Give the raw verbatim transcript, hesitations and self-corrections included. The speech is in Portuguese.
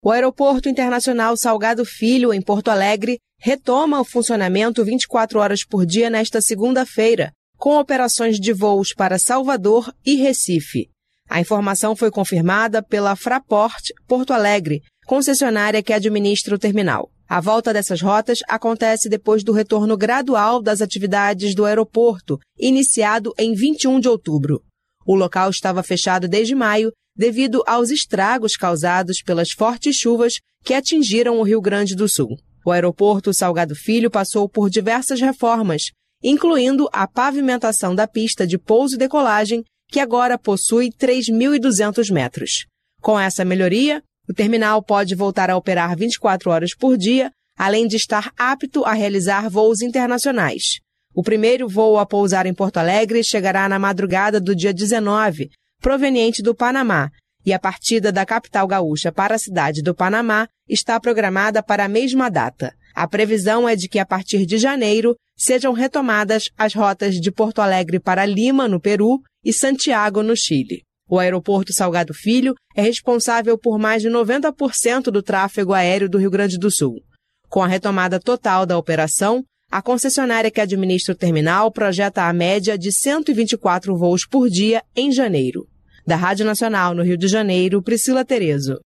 O Aeroporto Internacional Salgado Filho, em Porto Alegre, retoma o funcionamento vinte e quatro horas por dia nesta segunda-feira, com operações de voos para Salvador e Recife. A informação foi confirmada pela Fraport Porto Alegre, concessionária que administra o terminal. A volta dessas rotas acontece depois do retorno gradual das atividades do aeroporto, iniciado em vinte e um de outubro. O local estava fechado desde maio devido aos estragos causados pelas fortes chuvas que atingiram o Rio Grande do Sul. O aeroporto Salgado Filho passou por diversas reformas, incluindo a pavimentação da pista de pouso e decolagem, que agora possui três mil e duzentos metros. Com essa melhoria, o terminal pode voltar a operar vinte e quatro horas por dia, além de estar apto a realizar voos internacionais. O primeiro voo a pousar em Porto Alegre chegará na madrugada do dia dezenove, proveniente do Panamá, e a partida da capital gaúcha para a cidade do Panamá está programada para a mesma data. A previsão é de que a partir de janeiro sejam retomadas as rotas de Porto Alegre para Lima, no Peru, e Santiago, no Chile. O aeroporto Salgado Filho é responsável por mais de noventa por cento do tráfego aéreo do Rio Grande do Sul. Com a retomada total da operação, a concessionária que administra o terminal projeta a média de cento e vinte e quatro voos por dia em janeiro. Da Rádio Nacional, no Rio de Janeiro, Priscila Terezo.